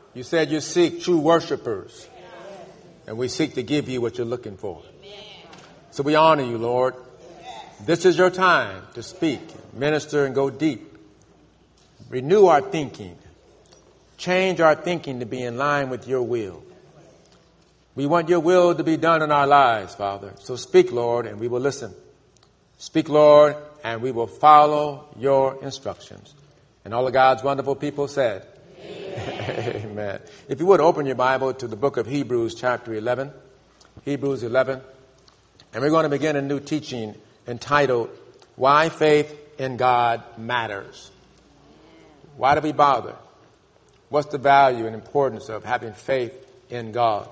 You said you seek true worshipers. And we seek to give you what you're looking for. So we honor you, Lord. This is your time to speak, minister, and go deep. Renew our thinking. Change our thinking to be in line with your will. We want your will to be done in our lives, Father. So speak, Lord, and we will listen. Speak, Lord, and we will follow your instructions. And all of God's wonderful people said, Amen. Amen. If you would open your Bible to the book of Hebrews chapter 11. Hebrews 11. And we're going to begin a new teaching entitled, Why Faith in God Matters. Why do we bother? What's the value and importance of having faith in God?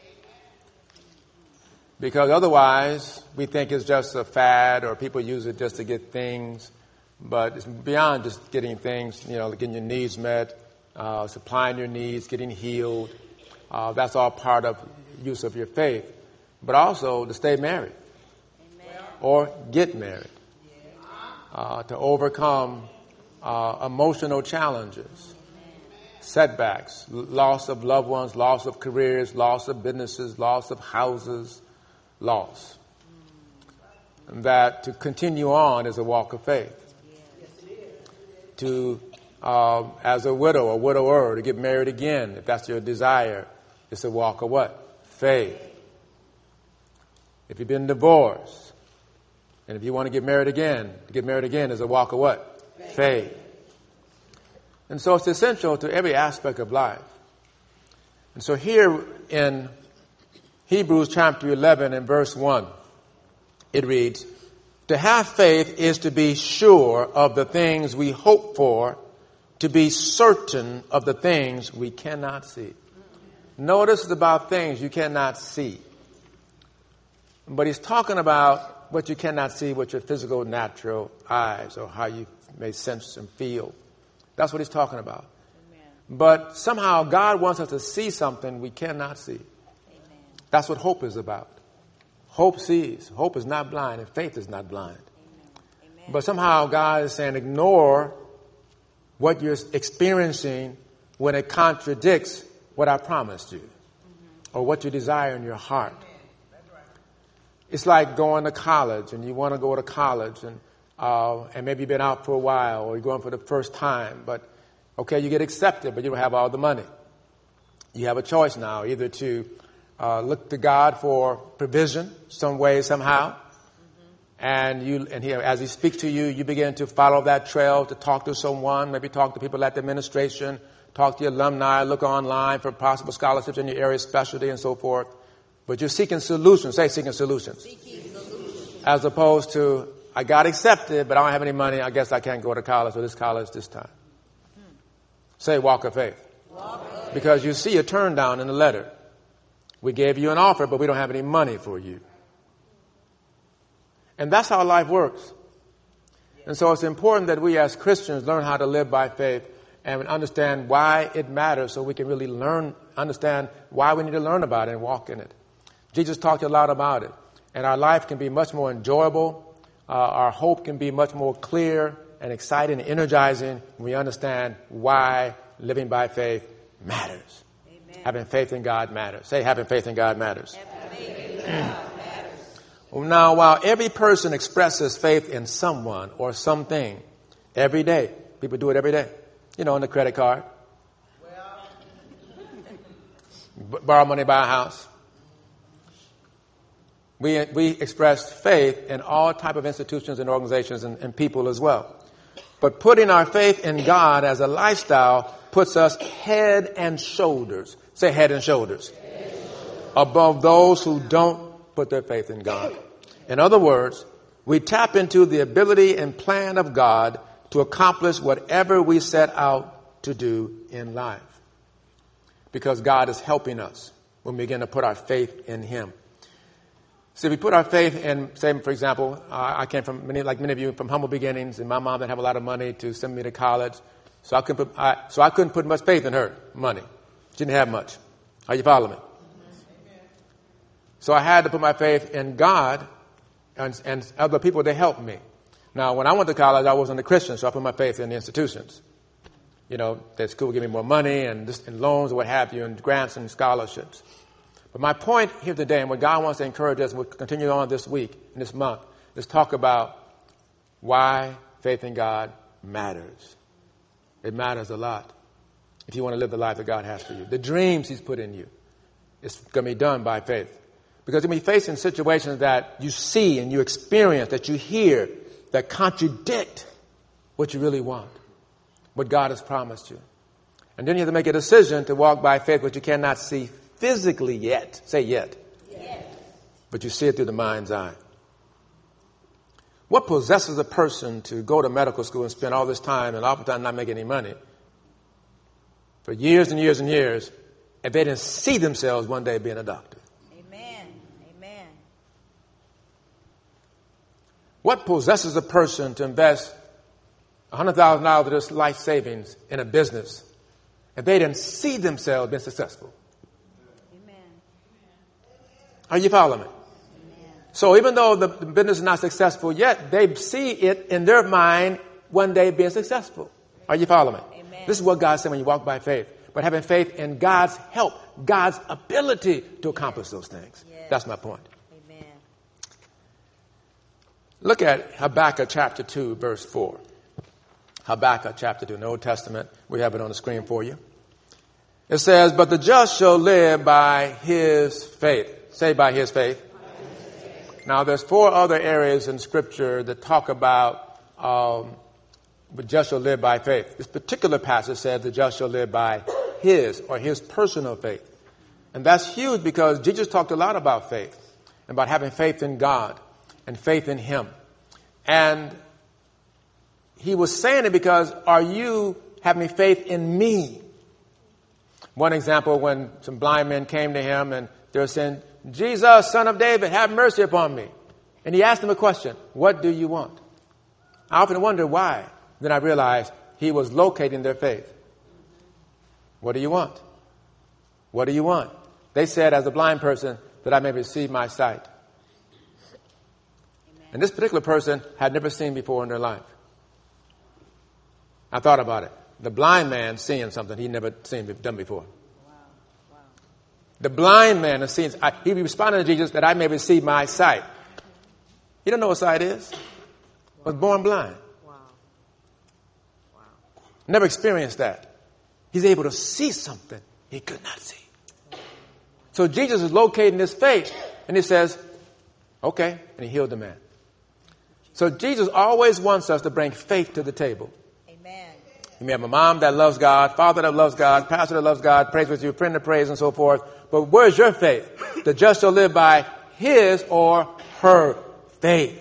Because otherwise, we think it's just a fad or people use it just to get things. But it's beyond just getting things, getting your needs met, supplying your needs, getting healed. That's all part of use of your faith. But also to stay married. Amen. Or get married. To overcome emotional challenges, setbacks, loss of loved ones, loss of careers, loss of businesses, loss of houses, loss. And that to continue on is a walk of faith. To, as a widow or widower, to get married again, if that's your desire, it's a walk of what? Faith. If you've been divorced, and if you want to get married again is a walk of what? Faith. And so it's essential to every aspect of life. And so here in Hebrews chapter 11 and verse 1, it reads, to have faith is to be sure of the things we hope for, to be certain of the things we cannot see. Notice it's about things you cannot see. But he's talking about what you cannot see with your physical, natural eyes or how you may sense and feel. That's what he's talking about. Amen. But somehow God wants us to see something we cannot see. Amen. That's what hope is about. Hope sees. Hope is not blind, and faith is not blind. Amen. But somehow God is saying ignore what you're experiencing when it contradicts what I promised you or what you desire in your heart. It's like going to college, and you want to go to college, and maybe you've been out for a while, or you're going for the first time. But, okay, you get accepted, but you don't have all the money. You have a choice now, either to look to God for provision, some way, somehow. And as he speaks to you, you begin to follow that trail to talk to someone, maybe talk to people at the administration, talk to your alumni, look online for possible scholarships in your area of specialty and so forth. But you're seeking solutions. Say seeking solutions. As opposed to, I got accepted, but I don't have any money. I guess I can't go to college or this college this time. Say walk of faith. Because you see a turn down in the letter. We gave you an offer, but we don't have any money for you. And that's how life works. And so it's important that we as Christians learn how to live by faith and understand why it matters so we can really understand why we need to learn about it and walk in it. Jesus talked a lot about it. And our life can be much more enjoyable. Our hope can be much more clear and exciting and energizing when we understand why living by faith matters. Amen. Having faith in God matters. Say, having faith in God matters. Well, now, while every person expresses faith in someone or something every day, people do it every day, on the credit card, borrow money, buy a house. We express faith in all type of institutions and organizations and people as well. But putting our faith in God as a lifestyle puts us head and shoulders. Say head and shoulders. Above those who don't put their faith in God. In other words, we tap into the ability and plan of God to accomplish whatever we set out to do in life. Because God is helping us when we begin to put our faith in Him. See, we put our faith in, say, for example, I came from many of you, from humble beginnings, and my mom didn't have a lot of money to send me to college, so I couldn't put much faith in her money. She didn't have much. Are you following me? So I had to put my faith in God and other people to help me. Now, when I went to college, I wasn't a Christian, so I put my faith in the institutions. that school will give me more money and loans or what have you, and grants and scholarships. But my point here today, and what God wants to encourage us, and we'll continue on this week and this month, is talk about why faith in God matters. It matters a lot if you want to live the life that God has for you. The dreams He's put in you, it's going to be done by faith. Because when we face in situations that you see and you experience, that you hear, that contradict what you really want, what God has promised you. And then you have to make a decision to walk by faith, which you cannot see physically yet. Say yet. Yes. But you see it through the mind's eye. What possesses a person to go to medical school and spend all this time and oftentimes not make any money for years and years and years if they didn't see themselves one day being a doctor? Amen. Amen. What possesses a person to invest $100,000 of their life savings in a business if they didn't see themselves being successful? Amen. Are you following me? Amen. So even though the business is not successful yet, they see it in their mind one day being successful. Are you following me? Amen. This is what God said when you walk by faith. But having faith in God's help, God's ability to accomplish those things. Yes. That's my point. Amen. Look at Habakkuk chapter 2, verse 4. Habakkuk chapter 2 in the Old Testament. We have it on the screen for you. It says, but the just shall live by his faith. Say by his faith. Now there's 4 other areas in Scripture that talk about the just shall live by faith. This particular passage says the just shall live by his personal faith. And that's huge because Jesus talked a lot about faith, about having faith in God and faith in Him. And He was saying it because, are you having faith in me? One example, when some blind men came to Him and they were saying, Jesus, Son of David, have mercy upon me. And He asked them a question, what do you want? I often wonder why. Then I realized He was locating their faith. What do you want? What do you want? They said, as a blind person, that I may receive my sight. Amen. And this particular person had never seen before in their life. I thought about it. The blind man seeing something he'd never seen done before. Wow. Wow. The blind man is seeing, he responded to Jesus that I may receive my sight. He don't know what sight is. Was born blind. Wow. Wow. Never experienced that. He's able to see something he could not see. So Jesus is locating his faith, and He says, okay, and He healed the man. So Jesus always wants us to bring faith to the table. Amen. You may have a mom that loves God, father that loves God, pastor that loves God, prays with you, friend that prays, and so forth. But where's your faith? The just shall live by his or her faith.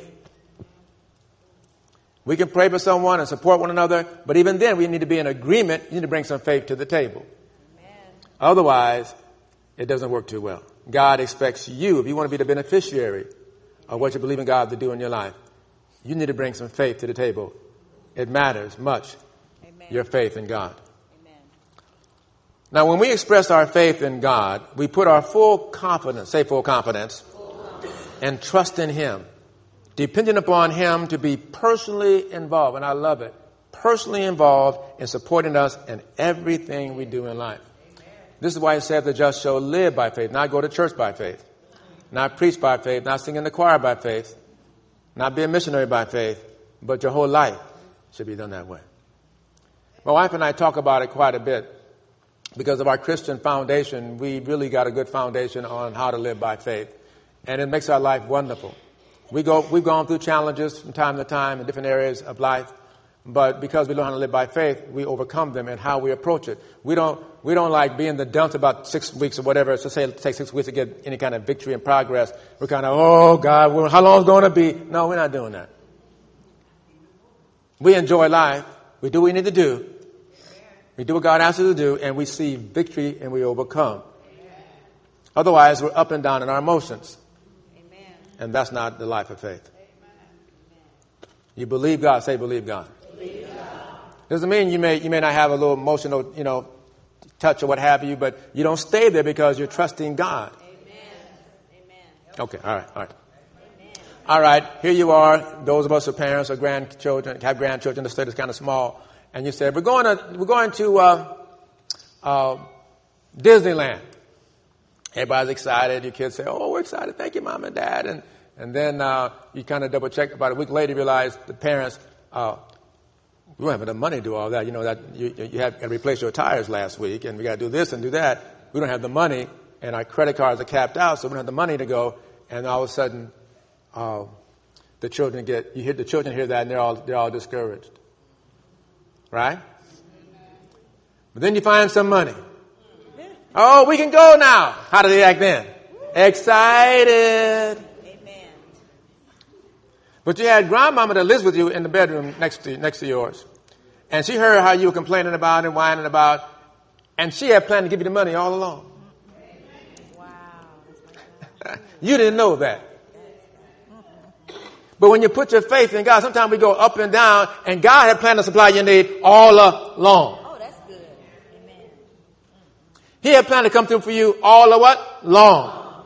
We can pray for someone and support one another, but even then we need to be in agreement. You need to bring some faith to the table. Amen. Otherwise, it doesn't work too well. God expects you, if you want to be the beneficiary of what you believe in God to do in your life, you need to bring some faith to the table. It matters much, Amen. Your faith in God. Amen. Now, when we express our faith in God, we put our full confidence, say full confidence, and trust in Him, depending upon Him to be personally involved, and I love it, personally involved in supporting us in everything we do in life. This is why He said the just shall live by faith, not go to church by faith, not preach by faith, not sing in the choir by faith, not be a missionary by faith, but your whole life should be done that way. My wife and I talk about it quite a bit. Because of our Christian foundation, we really got a good foundation on how to live by faith. And it makes our life wonderful. We've gone through challenges from time to time in different areas of life. But because we learn how to live by faith, we overcome them and how we approach it. We don't like being the dumps about 6 weeks or whatever. So say it takes 6 weeks to get any kind of victory and progress. We're kind of, oh God, how long is it going to be? No, we're not doing that. We enjoy life. We do what we need to do. We do what God asks us to do, and we see victory and we overcome. Otherwise, we're up and down in our emotions. Amen. And that's not the life of faith. You believe God, say believe God. Believe God. Doesn't mean you may not have a little emotional, touch or what have you, but you don't stay there because you're trusting God. Amen. Okay, all right. All right, here you are. Those of us who are parents or grandchildren, have grandchildren, the state is kind of small. and you said, we're going to Disneyland. Everybody's excited. Your kids say, oh, we're excited. Thank you, Mom and Dad. And then you kind of double check. About a week later, you realize the parents, we don't have enough money to do all that. You know that you had to replace your tires last week, and we got to do this and do that. We don't have the money, and our credit cards are capped out, so we don't have the money to go. And all of a sudden, the children hear that, and they're all discouraged, right? But then you find some money. Oh, we can go now. How do they act then? Excited. Amen. But you had grandmama that lives with you in the bedroom next to yours. And she heard how you were complaining about and whining about. And she had planned to give you the money all along. Wow. You didn't know that. But when you put your faith in God, sometimes we go up and down, and God had planned to supply your need all along. Oh, that's good. Amen. He had planned to come through for you all of what? Long.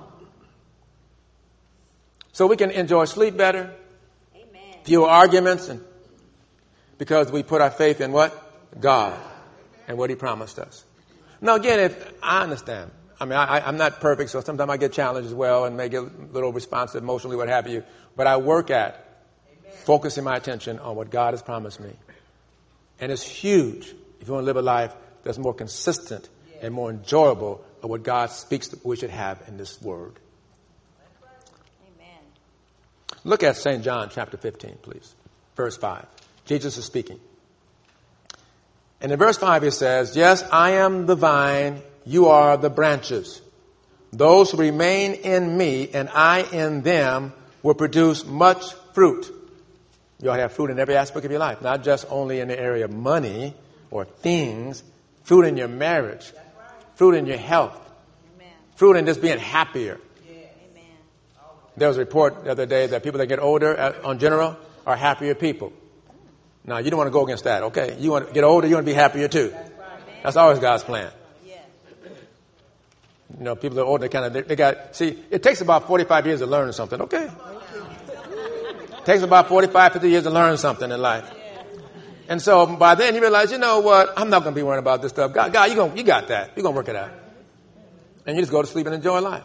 So we can enjoy sleep better. Amen. Fewer arguments, and because we put our faith in what? God and what He promised us. Now, again, if I understand, I mean, I'm not perfect, so sometimes I get challenged as well and may get a little responsive emotionally, what have you. But I work at focusing my attention on what God has promised me. And it's huge if you want to live a life that's more consistent and more enjoyable of what God speaks that we should have in this word. Amen. Look at St. John chapter 15, please. Verse 5. Jesus is speaking. And in verse 5 he says, yes, I am the vine, you are the branches. Those who remain in me and I in them will produce much fruit. You'll have fruit in every aspect of your life, not just only in the area of money or things, fruit in your marriage, fruit in your health, Amen. fruit in just being happier. Amen. There was a report the other day that people that get older on general are happier people. Now, you don't want to go against that, okay? You want to get older, you want to be happier too. That's always God's plan. Yeah. You know, people that are older, it takes about 45 years to learn something, okay? It takes about 45, 50 years to learn something in life. And so by then you realize, you know what, I'm not going to be worrying about this stuff. God, you got that. You're going to work it out. And you just go to sleep and enjoy life.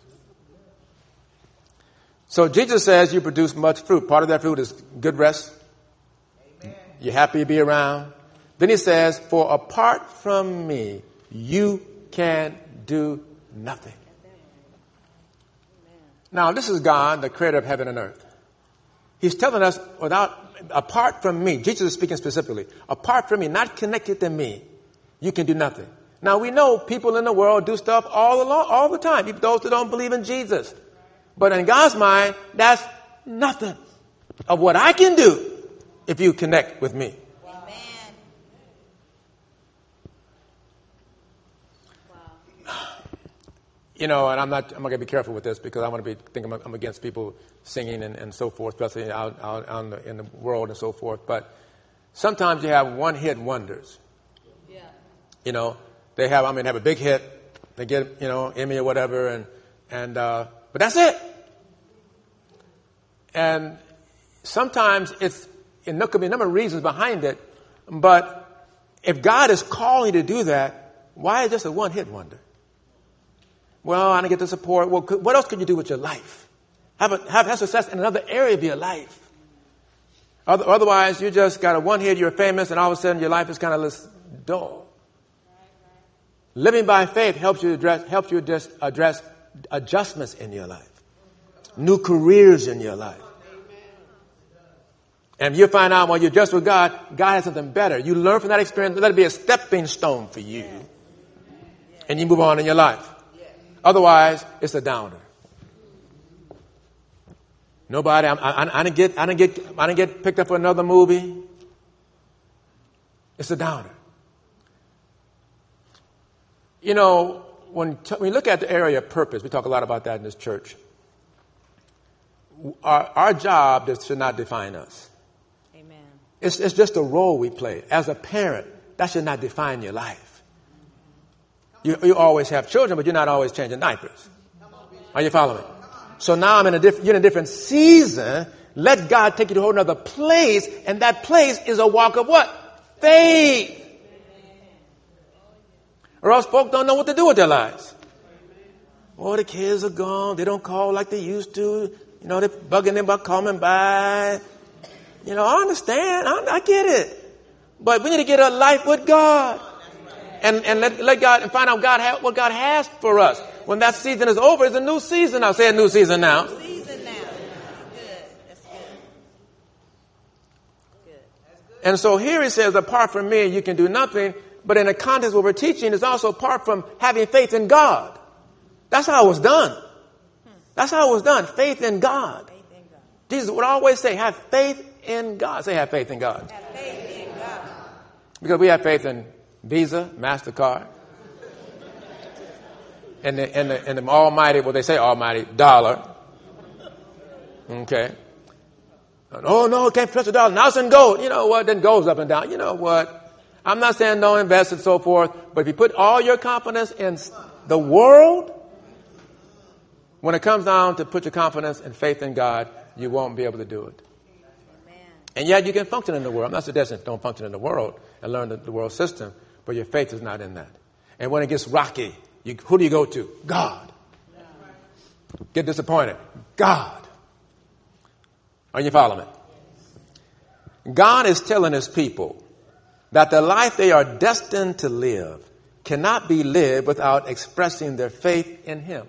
So Jesus says you produce much fruit. Part of that fruit is good rest. You're happy to be around. Then he says, for apart from me, you can do nothing. Now, this is God, the creator of heaven and earth. He's telling us, apart from me, Jesus is speaking specifically, apart from me, not connected to me, you can do nothing. Now, we know people in the world do stuff all the time, even those that don't believe in Jesus. But in God's mind, that's nothing of what I can do if you connect with me. Amen. Wow. You know, and I'm going to be careful with this because I want to be thinking I'm against people singing and so forth, especially out in the world and so forth. But sometimes you have one-hit wonders. Yeah. You know, they have a big hit, they get, Emmy or whatever, but that's it. And sometimes there could be a number of reasons behind it, but if God is calling you to do that, why is just a one-hit wonder? Well, I didn't get the support. Well, what else could you do with your life? Have success in another area of your life. Otherwise, you just got a one hit, you're famous, and all of a sudden your life is kind of this dull. Living by faith helps you address adjustments in your life, new careers in your life. And you find out when you're just with God, God has something better. You learn from that experience. Let it be a stepping stone for you. And you move on in your life. Otherwise, it's a downer. Nobody, I didn't get picked up for another movie. It's a downer. You know, when we look at the area of purpose, we talk a lot about that in this church. Our job should not define us. Amen. It's just a role we play. As a parent, that should not define your life. You always have children, but you're not always changing diapers. Are you following? So now you're in a different season. Let God take you to a whole other place, and that place is a walk of what? Faith. Or else folk don't know what to do with their lives. Oh, the kids are gone. They don't call like they used to. You know, they're bugging them about coming by. You know, I understand. I get it. But we need to get a life with God. And let God, and find out what God has for us. When that season is over, it's a new season. I'll say a new season now. New season now. Good. That's good. Good. And so here he says, apart from me, you can do nothing. But in the context of what we're teaching, is also apart from having faith in God. That's how it was done. That's how it was done. Faith in God. Faith in God. Jesus would always say, have faith in God. Say, have faith in God. Have faith in God. Because we have faith in Visa, MasterCard, and the almighty, well, they say almighty, dollar. Okay. Oh, no, can't trust the dollar. Now it's in gold. You know what? Then gold's up and down. You know what? I'm not saying don't invest and so forth, but if you put all your confidence in the world, when it comes down to put your confidence and faith in God, you won't be able to do it. Amen. And yet you can function in the world. I'm not suggesting don't function in the world and learn the world system, but your faith is not in that. And when it gets rocky, who do you go to? God. Get disappointed. God. Are you following me? God is telling his people that the life they are destined to live cannot be lived without expressing their faith in him,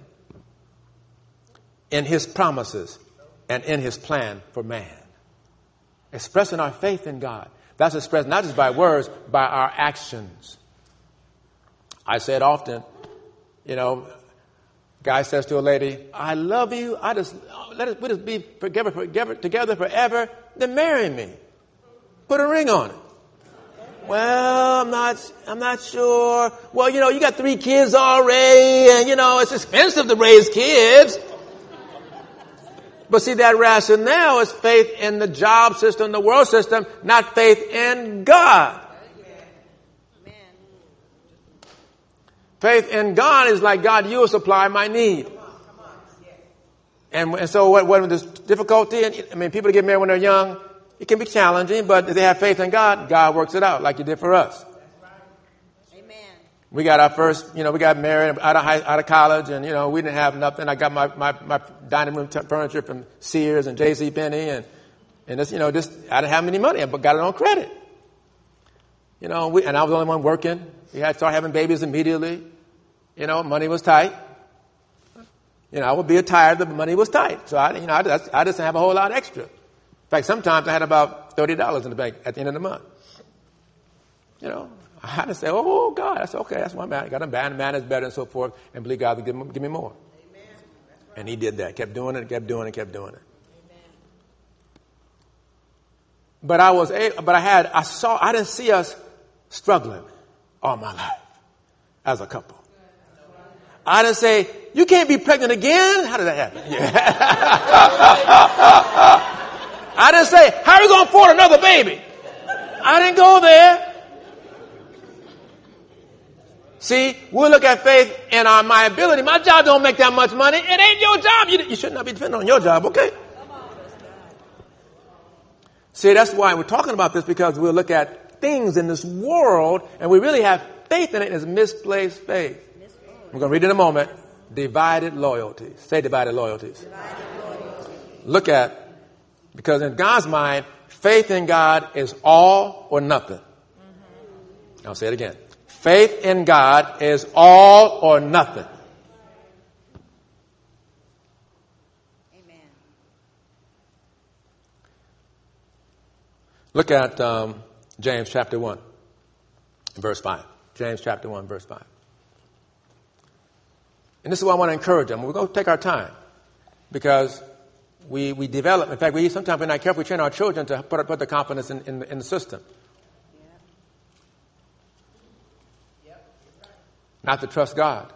in his promises, and in his plan for man. Expressing our faith in God. That's expressed not just by words, by our actions. I say it often, you know, guy says to a lady, I love you. We just be together forever. Then marry me. Put a ring on it. Well, I'm not sure. Well, you know, you got 3 kids already, and you know, it's expensive to raise kids. But see, that rationale is faith in the job system, the world system, not faith in God. Amen. Faith in God is like, God, you will supply my need. And so when there's difficulty, I mean, people get married when they're young, it can be challenging, but if they have faith in God, God works it out like he did for us. Amen. We got our first, you know, we got married out of college, and, you know, we didn't have nothing. I got my dining room furniture from Sears and J.C. Penney, and this, you know, just, I didn't have any money, but got it on credit. You know, and I was the only one working. We had to start having babies immediately. You know, money was tight. You know, I would be tired, but money was tight. So I just didn't have a whole lot extra. In fact, sometimes I had about $30 in the bank at the end of the month. You know, I had to say, oh, God, that's okay. That's why I got a man is better and so forth, and believe God to give me more. Amen. Right. And he did that. Kept doing it, kept doing it, kept doing it. Amen. But I didn't see us struggling all my life as a couple. I didn't say, you can't be pregnant again. How did that happen? Yeah. I didn't say, how are you going to afford another baby? I didn't go there. See, we'll look at faith in my ability. My job don't make that much money. It ain't your job. You should not be depending on your job, okay? See, that's why we're talking about this, because we'll look at things in this world and we really have faith in it as misplaced faith. We're going to read in a moment. Divided loyalties. Say divided loyalties. Divided loyalty. Look at, because in God's mind, faith in God is all or nothing. I'll say it again. Faith in God is all or nothing. Amen. Look at James chapter 1, verse 5. James chapter 1, verse 5. And this is what I want to encourage them. We're going to take our time, because we develop. In fact, sometimes we're not careful. We train our children to put the confidence in the system. Not to trust God.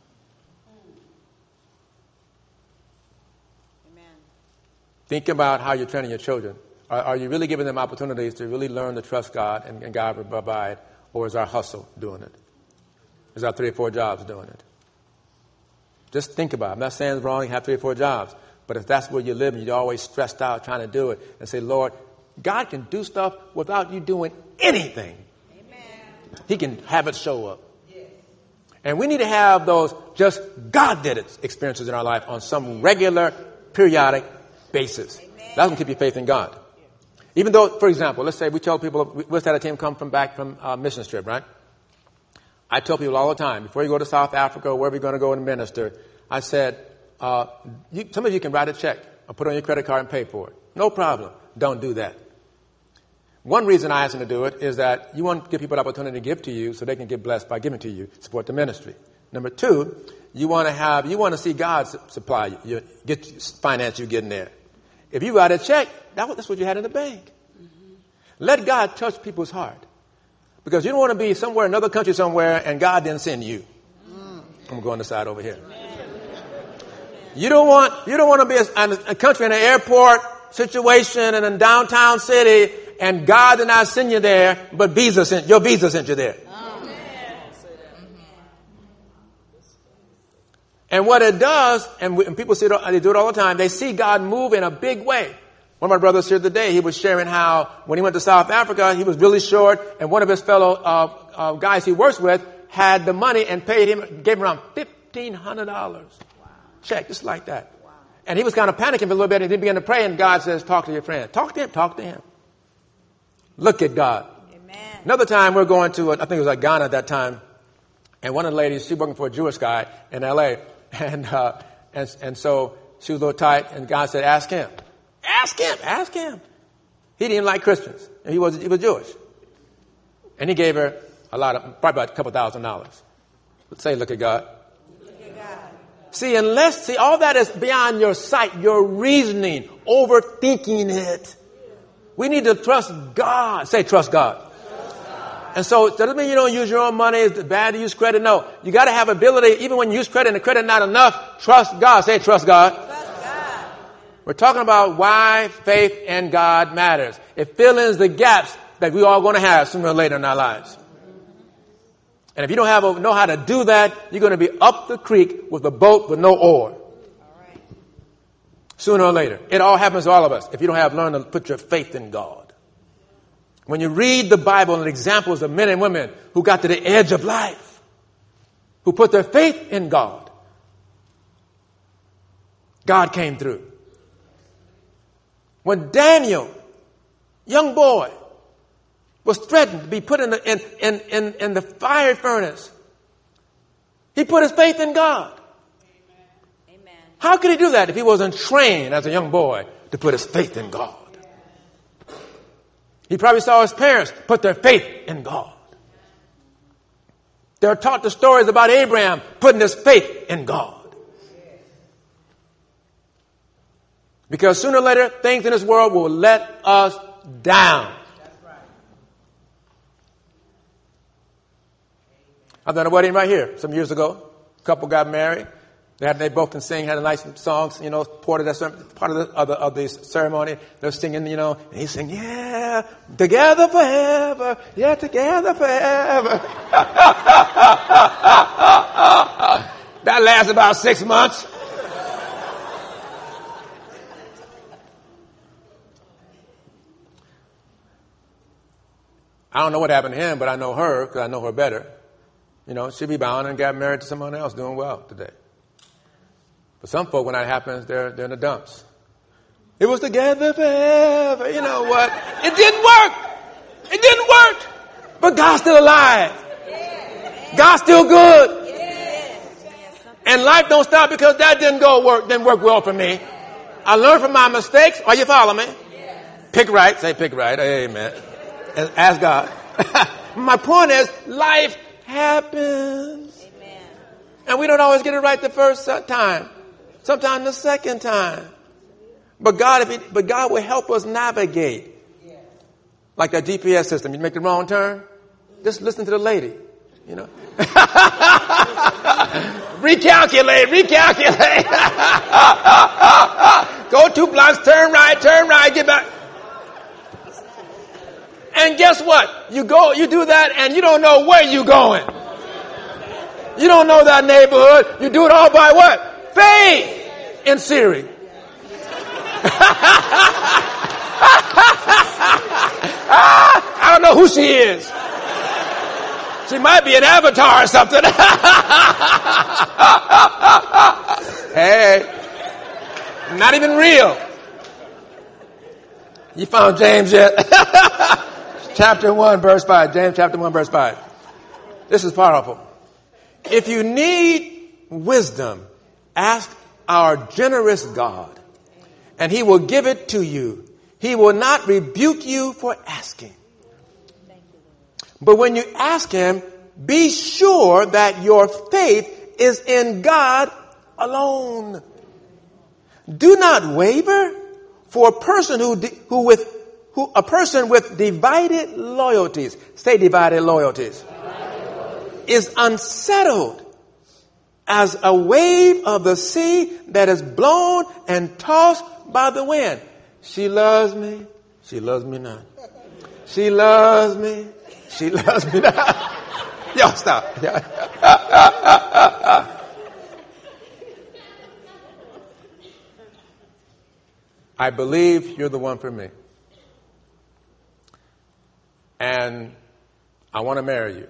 Amen. Think about how you're training your children. Are you really giving them opportunities to really learn to trust God and God will provide? Or is our hustle doing it? Is our 3 or 4 jobs doing it? Just think about it. I'm not saying it's wrong to have 3 or 4 jobs. But if that's where you live and you're always stressed out trying to do it, and say, Lord, God can do stuff without you doing anything. Amen. He can have it show up. And we need to have those just God did it experiences in our life on some regular, periodic basis. That's going to keep your faith in God. Even though, for example, let's say we tell people, we just had a team come back from a mission trip, right? I tell people all the time, before you go to South Africa or wherever you're going to go and minister, I said, some of you can write a check or put it on your credit card and pay for it. No problem. Don't do that. One reason I ask them to do it is that you want to give people the opportunity to give to you so they can get blessed by giving to you, support the ministry. Number two, you want to see God supply you, finance you getting there. If you write a check, that's what you had in the bank. Mm-hmm. Let God touch people's heart. Because you don't want to be somewhere, another country somewhere, and God didn't send you. I'm going to go on the side over here. You don't want to be in a country in an airport situation in a downtown city, and God did not send you there, but your visa sent you there. And what it does, and people see it, they do it all the time, they see God move in a big way. One of my brothers here today, he was sharing how when he went to South Africa, he was really short, and one of his fellow guys he works with had the money and gave him around $1,500. Wow. Check, just like that. Wow. And he was kind of panicking for a little bit, and he began to pray, and God says, talk to your friend. Talk to him. Look at God. Amen. Another time we're going to, I think it was like Ghana at that time, and one of the ladies, she was working for a Jewish guy in L.A., and so she was a little tight, and God said, ask him. Ask him. He didn't like Christians, and he was Jewish. And he gave her probably about a couple $1,000. Say, look at God. Look at God. See, all that is beyond your sight, your reasoning, overthinking it. We need to trust God. Say, trust God. And so it doesn't mean you don't use your own money. It's bad to use credit. No. You got to have ability. Even when you use credit and the credit not enough, trust God. Say, trust God. Trust God. We're talking about why faith in God matters. It fills in the gaps that we're all going to have sooner or later in our lives. And if you don't know how to do that, you're going to be up the creek with a boat with no oar. Sooner or later. It all happens to all of us if you don't learn to put your faith in God. When you read the Bible and examples of men and women who got to the edge of life, who put their faith in God, God came through. When Daniel, young boy, was threatened to be put in the fire furnace, he put his faith in God. Amen. How could he do that if he wasn't trained as a young boy to put his faith in God? He probably saw his parents put their faith in God. They're taught the stories about Abraham putting his faith in God. Because sooner or later, things in this world will let us down. I've done a wedding right here some years ago. A couple got married. They both can sing, had a nice songs, part of the ceremony. They're singing, and he's singing, yeah, together forever, yeah, together forever. That lasts about 6 months. I don't know what happened to him, but I know her because I know her better. She'll be bound and got married to someone else doing well today. But some folk, when that happens, they're in the dumps. It was together forever. You know what? It didn't work. But God's still alive. God's still good. And life don't stop because that didn't work well for me. I learned from my mistakes. Are you following me? Pick right. Say pick right. Amen. And ask God. My point is, life happens. Amen. And we don't always get it right the first time. Sometimes the second time. But God will help us navigate. Like that GPS system. You make the wrong turn, just listen to the lady. Recalculate. Go 2 blocks, turn right, get back. And guess what? You do that and you don't know where you're going. You don't know that neighborhood. You do it all by what? Faith in Siri. I don't know who she is. She might be an avatar or something. Hey, not even real. You found James yet? Chapter 1, verse 5. James chapter 1, verse 5. This is powerful. If you need wisdom, ask our generous God, and he will give it to you. He will not rebuke you for asking. But when you ask him, be sure that your faith is in God alone. Do not waver, for a person a person with divided loyalties, say divided loyalties, is unsettled as a wave of the sea that is blown and tossed by the wind. She loves me. She loves me not. She loves me. She loves me not. Y'all stop. I believe you're the one for me. And I want to marry you.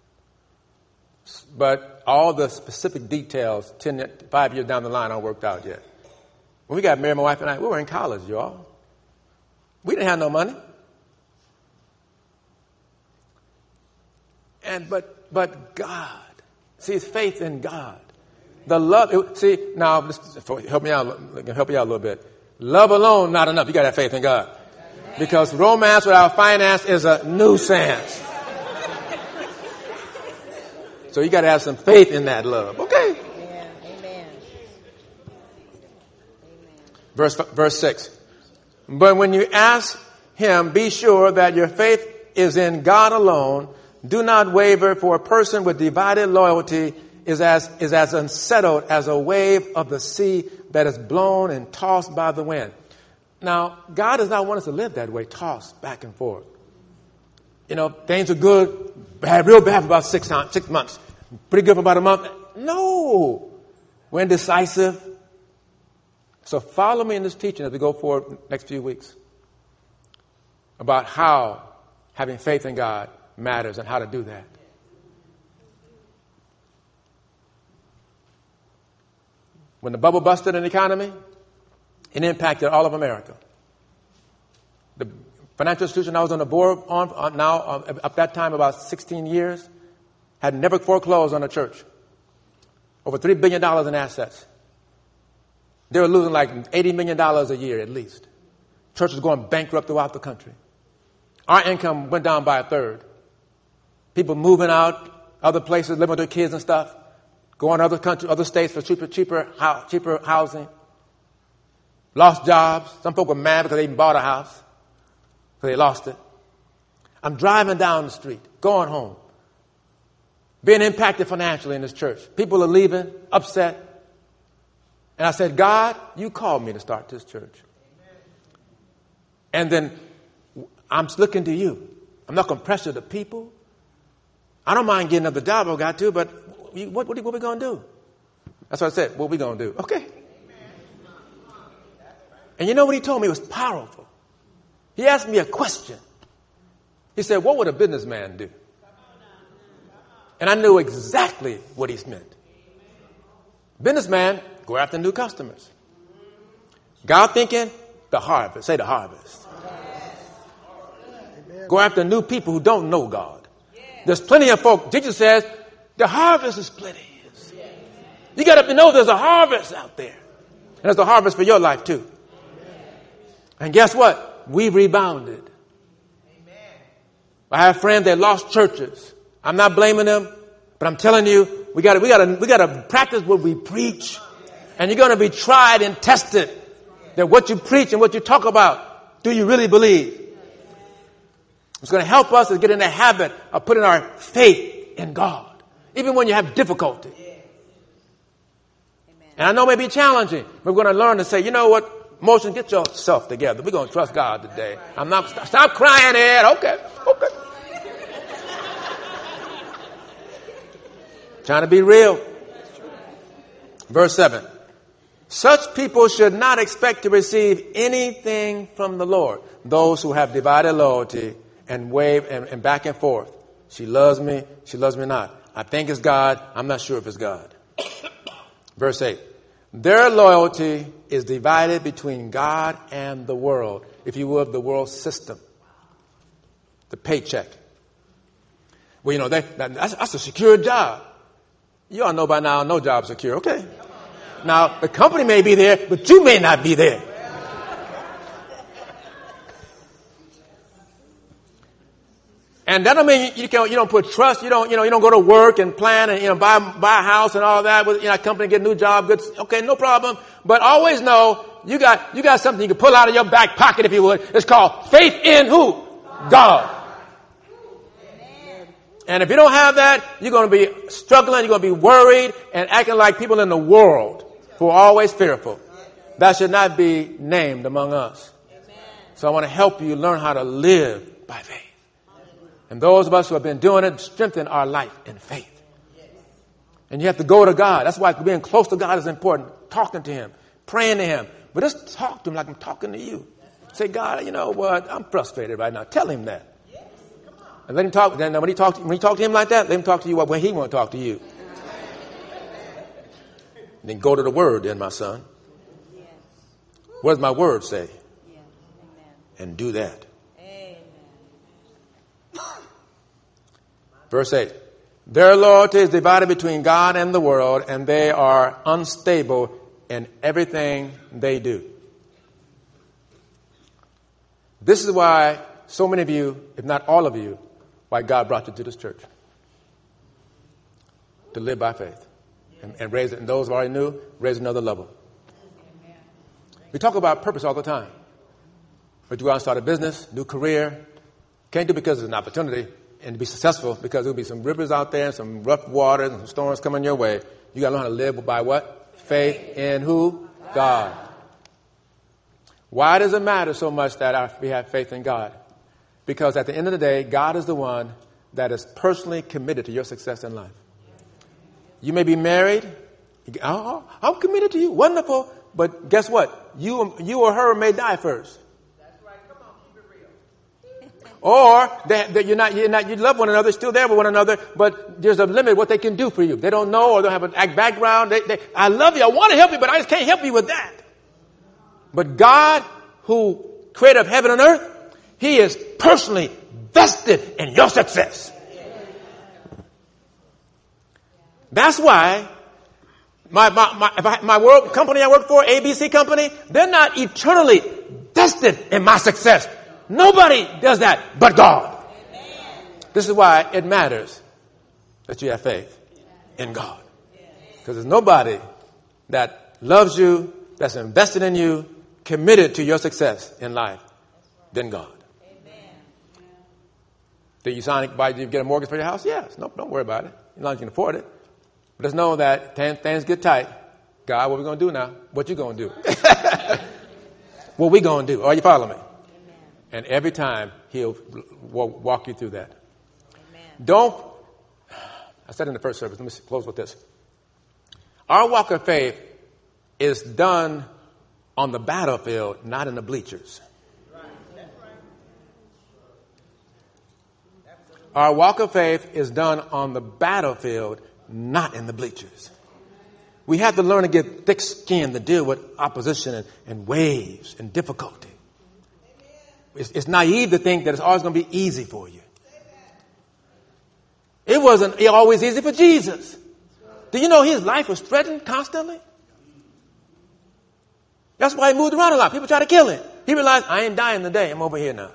But all the specific details, 5 years down the line, aren't worked out yet. When we got married, my wife and I, we were in college, y'all. We didn't have no money. But God, see, it's faith in God. The love, see, now, help me out a little bit. Love alone, not enough. You got to have faith in God. Because romance without finance is a nuisance. So you got to have some faith in that love. Okay. Amen. Verse 6. But when you ask him, be sure that your faith is in God alone. Do not waver, for a person with divided loyalty is as unsettled as a wave of the sea that is blown and tossed by the wind. Now, God does not want us to live that way, tossed back and forth. You know, things are good, bad, real bad for about 6 months. Pretty good for about a month. No. We're indecisive. So follow me in this teaching as we go forward next few weeks about how having faith in God matters and how to do that. When the bubble busted in the economy, it impacted all of America. The financial institution I was on the board on now, at that time about 16 years, had never foreclosed on a church. Over $3 billion in assets. They were losing like $80 million a year at least. Churches going bankrupt throughout the country. Our income went down by a third. People moving out, other places, living with their kids and stuff. Going to other countries, other states for cheaper housing. Lost jobs. Some folk were mad because they even bought a house. So they lost it. I'm driving down the street, going home. Being impacted financially in this church. People are leaving, upset. And I said, God, you called me to start this church. And then I'm looking to you. I'm not going to pressure the people. I don't mind getting another job I got to, but what are we going to do? That's what I said. What are we going to do? Okay. And you know what he told me? It was powerful. He asked me a question. He said, what would a businessman do? And I knew exactly what he meant. Businessman, go after new customers. God thinking, the harvest. Say the harvest. Go after new people who don't know God. There's plenty of folk. Jesus says, the harvest is plenty. You got to know there's a harvest out there. And there's a harvest for your life too. And guess what? We rebounded. I have friends that lost churches. I'm not blaming them, but I'm telling you, we got to practice what we preach. And you're going to be tried and tested that what you preach and what you talk about, do you really believe? It's going to help us to get in the habit of putting our faith in God, even when you have difficulty. And I know it may be challenging, but we're going to learn to say, you know what, Motion, get yourself together. We're going to trust God today. I'm not, stop crying, Ed. Okay. Trying to be real. Verse 7. Such people should not expect to receive anything from the Lord. Those who have divided loyalty and wave and back and forth. She loves me not. I think it's God. I'm not sure if it's God. Verse 8. Their loyalty is divided between God and the world, if you will, the world system, the paycheck. Well, that's a secure job. You all know by now, no job's secure, okay? Now, the company may be there, but you may not be there. And that don't mean you don't put trust. You don't go to work and plan and buy a house and all that with a company, get a new job. Good, okay, no problem. But always know you got something you can pull out of your back pocket, if you would. It's called faith in who? God. And if you don't have that, you're going to be struggling. You're going to be worried and acting like people in the world who are always fearful. That should not be named among us. So I want to help you learn how to live by faith. And those of us who have been doing it, strengthen our life in faith. And you have to go to God. That's why being close to God is important. Talking to Him, praying to Him. But just talk to Him like I'm talking to you. Say, God, you know what? I'm frustrated right now. Tell Him that. And let Him talk. Then when you talk to Him like that, let Him talk to you when He wants to talk to you. And then go to the Word then, my son. What does my Word say? And do that. Verse 8. Their loyalty is divided between God and the world, and they are unstable in everything they do. This is why so many of you, if not all of you, why God brought you to this church. To live by faith. And raise it. And those who already knew, raise another level. We talk about purpose all the time. But you go out and start a business, new career. Can't do it because it's an opportunity. And to be successful, because there'll be some rivers out there, some rough waters, and some storms coming your way. You got to learn how to live by what? Faith in who? God. Why does it matter so much that we have faith in God? Because at the end of the day, God is the one that is personally committed to your success in life. You may be married. I'm committed to you. Wonderful. But guess what? You or her may die first. Or you love one another, still there with one another, but there's a limit what they can do for you. They don't know or don't have an background. I love you. I want to help you, but I just can't help you with that. But God, who created heaven and earth, He is personally vested in your success. That's why my world company I work for, ABC company, they're not eternally vested in my success. Nobody does that but God. This is why it matters that you have faith in God. Because there's nobody that loves you, that's invested in you, committed to your success in life than God. Did you get a mortgage for your house? Yes. No, don't worry about it. As long as you can afford it. But just know that things get tight. God, what are we going to do now? What you going to do? What we going to do? Are you following me? And every time He'll walk you through that. Amen. I said in the first service, let me close with this. Our walk of faith is done on the battlefield, not in the bleachers. Our walk of faith is done on the battlefield, not in the bleachers. We have to learn to get thick-skinned to deal with opposition and waves and difficulty. It's naive to think that it's always going to be easy for you. It wasn't always easy for Jesus. Do you know His life was threatened constantly? That's why He moved around a lot. People try to kill Him. He realized, I ain't dying today. I'm over here now.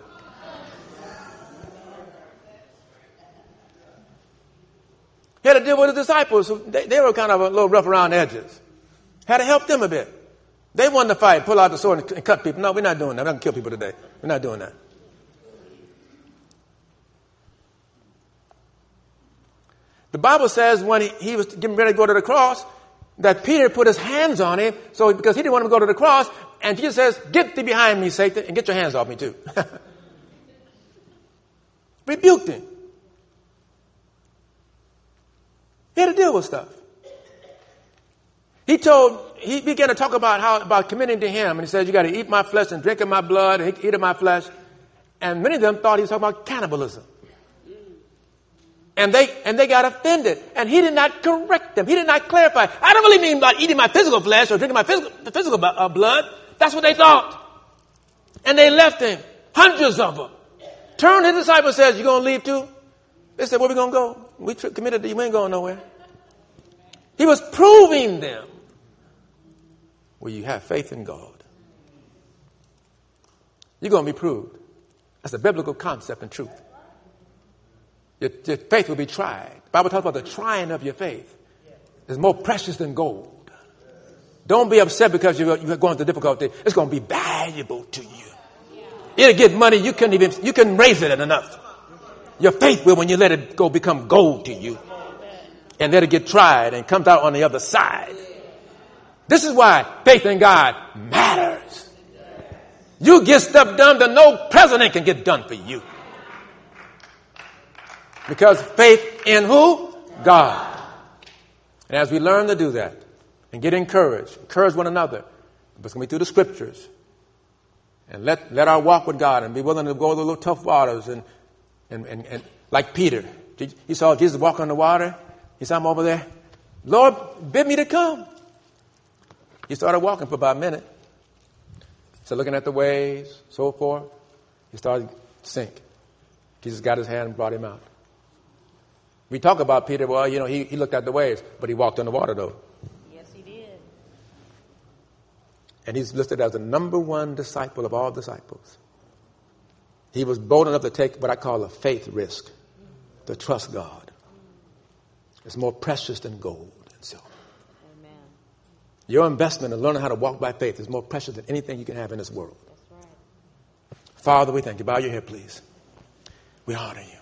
He had to deal with His disciples. They were kind of a little rough around the edges. Had to help them a bit. They wanted to fight, pull out the sword and cut people. No, we're not doing that. We're not going to kill people today. We're not doing that. The Bible says when he was getting ready to go to the cross, that Peter put his hands on him, because he didn't want him to go to the cross, and Jesus says, get thee behind me, Satan, and get your hands off me too. Rebuked him. He had to deal with stuff. He began to talk about committing to Him. And He said, you got to eat my flesh and drink of my blood and eat of my flesh. And many of them thought he was talking about cannibalism. And they got offended. And he did not correct them. He did not clarify. I don't really mean about eating my physical flesh or drinking my physical blood. That's what they thought. And they left him. Hundreds of them. Turned to his disciples and says, you going to leave too? They said, where we going to go? We committed to you. We ain't going nowhere. He was proving them. Will you have faith in God? You're going to be proved. That's a biblical concept and truth. Your faith will be tried. The Bible talks about the trying of your faith. It's more precious than gold. Don't be upset because you're going through difficulty. It's going to be valuable to you. It'll get money you couldn't raise it enough. Your faith will, when you let it go, become gold to you. And let it get tried and comes out on the other side. This is why faith in God matters. You get stuff done that no president can get done for you. Because faith in who? God. And as we learn to do that and get encouraged, encourage one another, it's going to be through the scriptures. And let our walk with God and be willing to go through the little tough waters and like Peter. He saw Jesus walk on the water. He saw him over there. Lord, bid me to come. He started walking for about a minute. So looking at the waves, so forth, he started to sink. Jesus got his hand and brought him out. We talk about Peter, well, he looked at the waves, but he walked on the water though. Yes, he did. And he's listed as the number one disciple of all disciples. He was bold enough to take what I call a faith risk, to trust God. It's more precious than gold and silver. Amen. Your investment in learning how to walk by faith is more precious than anything you can have in this world. That's right. Father, we thank you. Bow your head, please. We honor you.